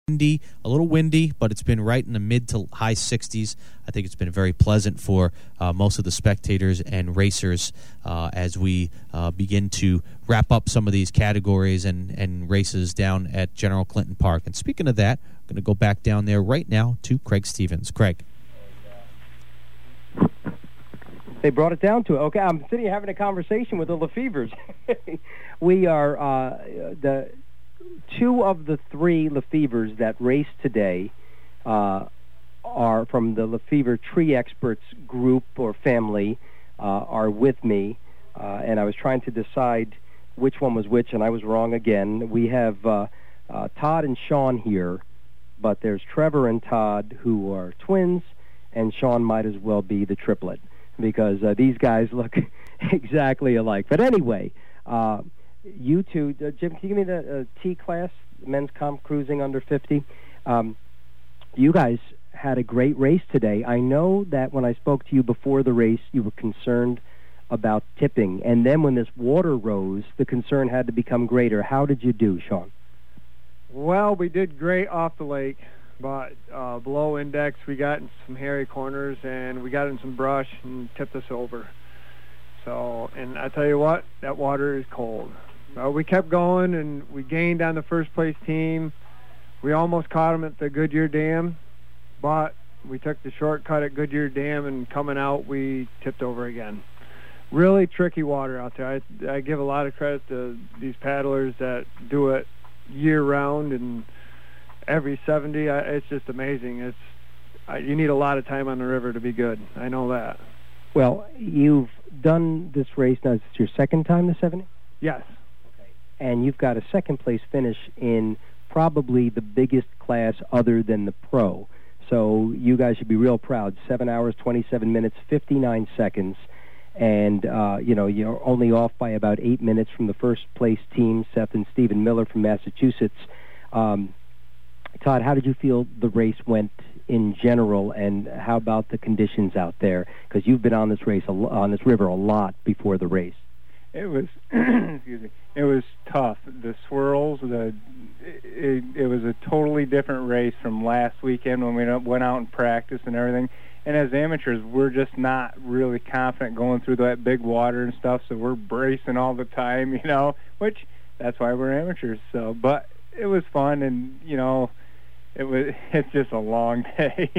a little windy, but it's been right in the mid to high 60s. I think it's been very pleasant for most of the spectators and racers as we begin to wrap up some of these categories and races down at General Clinton Park. And speaking of that, I'm going to go back down there right now to Craig Stevens. Craig. They brought it down to it. Okay, I'm sitting here having a conversation with the Lefevres. We are the two of the three Lefevres that raced today are from the Lefevre Tree Experts group or family are with me, and I was trying to decide which one was which, and I was wrong again. We have Todd and Sean here, but there's Trevor and Todd who are twins, and Sean might as well be the triplet because these guys look exactly alike. But anyway, you two, Jim, can you give me the T class, men's comp cruising under 50? You guys had a great race today. I know that when I spoke to you before the race, you were concerned about tipping, and then when this water rose, the concern had to become greater. How did you do, Sean? Well, we did great off the lake, but below index, we got in some hairy corners, and we got in some brush and tipped us over. So, and I tell you what, that water is cold. We kept going, and we gained on the first-place team. We almost caught them at the Goodyear Dam, but we took the shortcut at Goodyear Dam, and coming out, we tipped over again. Really tricky water out there. I give a lot of credit to these paddlers that do it year-round, and every 70, it's just amazing. You need a lot of time on the river to be good. I know that. Well, you've done this race now. Is this your second time, the 70? Yes. Okay. And you've got a second-place finish in probably the biggest class other than the pro. So you guys should be real proud. 7 hours, 27 minutes, 59 seconds. And, you're only off by about 8 minutes from the first-place team, Seth and Stephen Miller from Massachusetts. Todd, how did you feel the race went in general, and how about the conditions out there? Because you've been on this river a lot before the race. It was, excuse me, it was tough. The swirls, it was a totally different race from last weekend when we went out and practiced and everything. And as amateurs, we're just not really confident going through that big water and stuff, so we're bracing all the time, which that's why we're amateurs. So, but it was fun, and it's just a long day.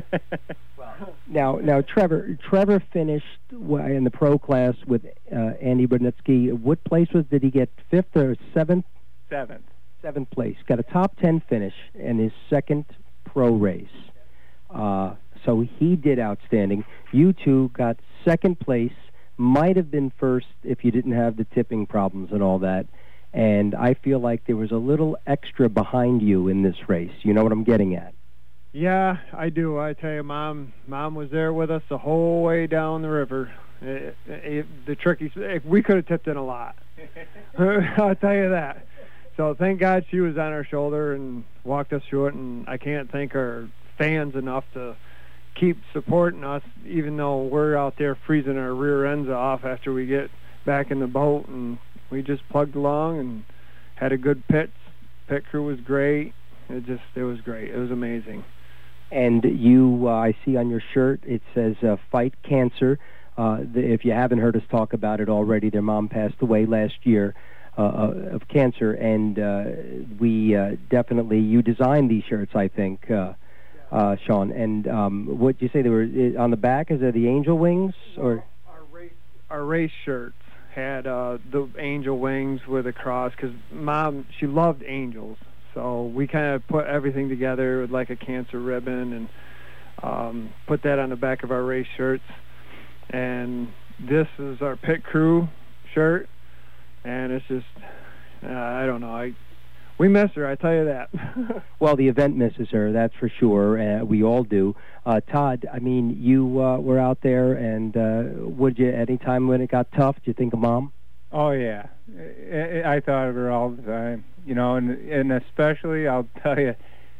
Now, Trevor finished in the pro class with Andy Brudnitsky. What place did he get? 5th or 7th? 7th. 7th place. Got a top 10 finish in his second pro race. So he did outstanding. You two got second place. Might have been first if you didn't have the tipping problems and all that. And I feel like there was a little extra behind you in this race. You know what I'm getting at? Yeah, I do. I tell you, Mom was there with us the whole way down the river. The tricky, we could have tipped in a lot. I'll tell you that. So thank God she was on our shoulder and walked us through it, and I can't thank our fans enough to keep supporting us, even though we're out there freezing our rear ends off after we get back in the boat, and we just plugged along and had a good pit. Pit crew was great. It was great. It was amazing. And you, I see on your shirt, it says Fight Cancer. If you haven't heard us talk about it already, their mom passed away last year of cancer, and we definitely, you designed these shirts, I think, Sean. And what did you say, they were on the back? Is there the angel wings? Or our race shirts had the angel wings with a cross, because Mom, she loved angels. So we kind of put everything together with like a cancer ribbon and put that on the back of our race shirts. And this is our pit crew shirt, and it's just, I don't know. We miss her, I tell you that. Well, the event misses her, that's for sure. We all do. Todd, I mean, you were out there, and would you, any time when it got tough, did you think of Mom? Oh, yeah. I thought of her all the time. And especially, I'll tell you,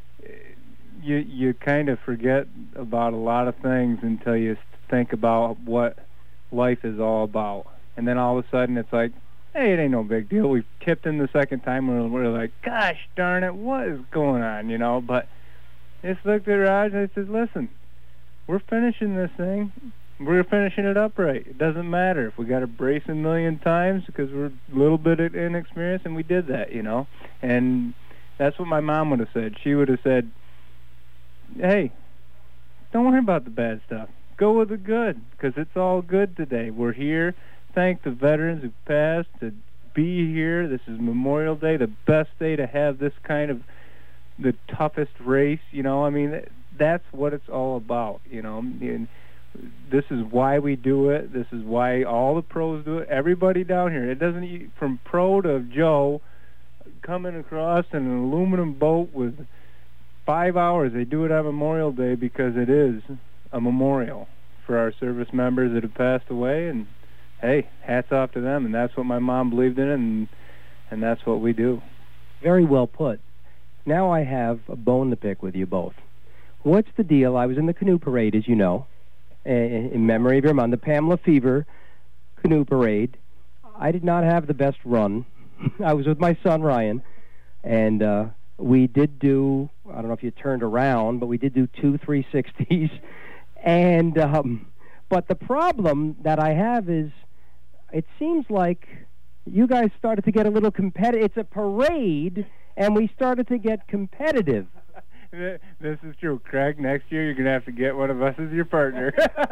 you kind of forget about a lot of things until you think about what life is all about. And then all of a sudden it's like, hey, it ain't no big deal. We tipped in the second time, and we're like, gosh darn it, what is going on, you know? But I just looked at Raj, and I said, listen, we're finishing this thing. We're finishing it upright. It doesn't matter if we got to brace a million times because we're a little bit inexperienced, and we did that, you know? And that's what my mom would have said. She would have said, hey, don't worry about the bad stuff. Go with the good, because it's all good today. We're here. Thank the veterans who passed to be here. This is Memorial Day, the best day to have this kind of the toughest race, you know. I mean, that's what it's all about, you know. And this is why we do it. This is why all the pros do it. Everybody down here. It doesn't, from pro to Joe, coming across in an aluminum boat with 5 hours. They do it on Memorial Day because it is a memorial for our service members that have passed away, and hey, hats off to them, and that's what my mom believed in, and that's what we do. Very well put. Now I have a bone to pick with you both. What's the deal? I was in the canoe parade, as you know, in memory of your mom, the Pamela Fever canoe parade. I did not have the best run. I was with my son, Ryan, and we did do, I don't know if you turned around, but we did do 2 360s. And but the problem that I have is it seems like you guys started to get a little competitive. It's a parade, and we started to get competitive. This is true, Craig. Next year you're going to have to get one of us as your partner.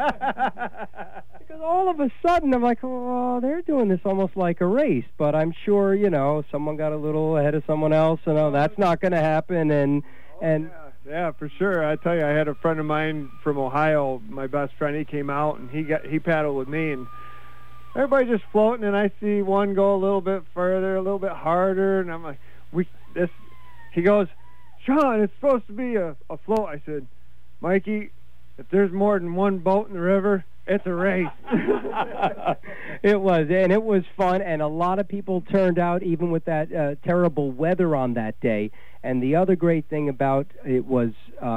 Because all of a sudden I'm like, oh, they're doing this almost like a race. But I'm sure, you know, someone got a little ahead of someone else, and oh, that's not going to happen. And Yeah, for sure. I tell you, I had a friend of mine from Ohio, my best friend. He came out and he paddled with me, and everybody just floating. And I see one go a little bit further, a little bit harder, and I'm like, He goes, Sean, it's supposed to be a float. I said, Mikey, if there's more than one boat in the river, it's a race. It was, and it was fun, and a lot of people turned out, even with that terrible weather on that day. And the other great thing about it was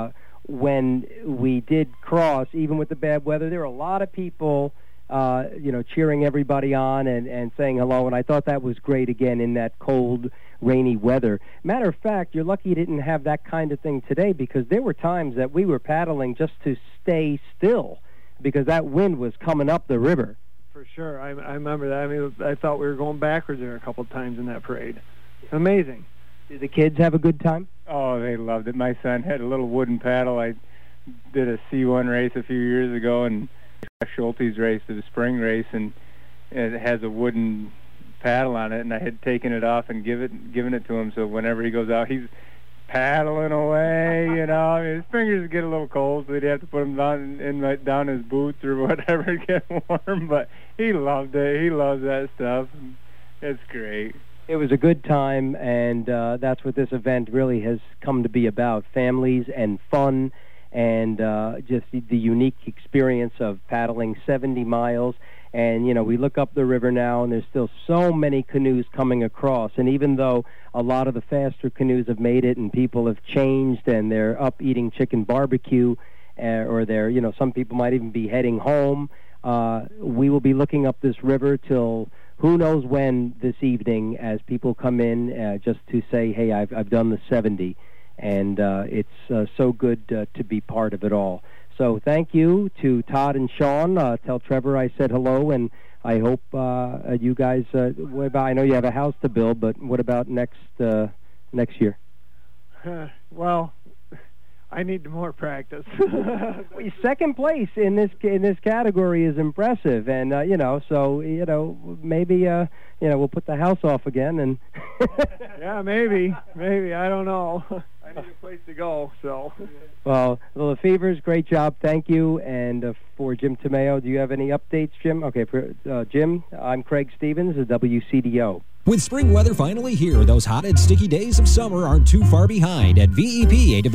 when we did cross, even with the bad weather, there were a lot of people, cheering everybody on and saying hello, and I thought that was great, again, in that cold, rainy weather. Matter of fact, you're lucky you didn't have that kind of thing today, because there were times that we were paddling just to stay still, because that wind was coming up the river. For sure. I remember that. I mean, I thought we were going backwards there a couple of times in that parade. Amazing. Did the kids have a good time? Oh, they loved it. My son had a little wooden paddle. I did a C1 race a few years ago, and Schulte's race, the spring race, and it has a wooden paddle on it, and I had taken it off and given it to him, so whenever he goes out, he's paddling away, you know. I mean, his fingers get a little cold, so he'd have to put them down his boots or whatever to get warm, but he loved it. He loves that stuff. It's great. It was a good time, and that's what this event really has come to be about, families and fun, and just the unique experience of paddling 70 miles. And, you know, we look up the river now, and there's still so many canoes coming across. And even though a lot of the faster canoes have made it and people have changed and they're up eating chicken barbecue, or they're, you know, some people might even be heading home, we will be looking up this river till who knows when this evening, as people come in just to say, hey, I've done the 70. And it's so good to be part of it all. So thank you to Todd and Sean. Tell Trevor I said hello, and I hope you guys, what about, I know you have a house to build, but what about next year? Well, I need more practice. Second place in this category is impressive, and so maybe we'll put the house off again, and yeah, maybe I don't know. I need a place to go. So, well, the Lefevers, great job, thank you. And for Jim Tomeo, do you have any updates, Jim? Okay, for Jim, I'm Craig Stevens of WCDO. With spring weather finally here, those hot and sticky days of summer aren't too far behind at VEP.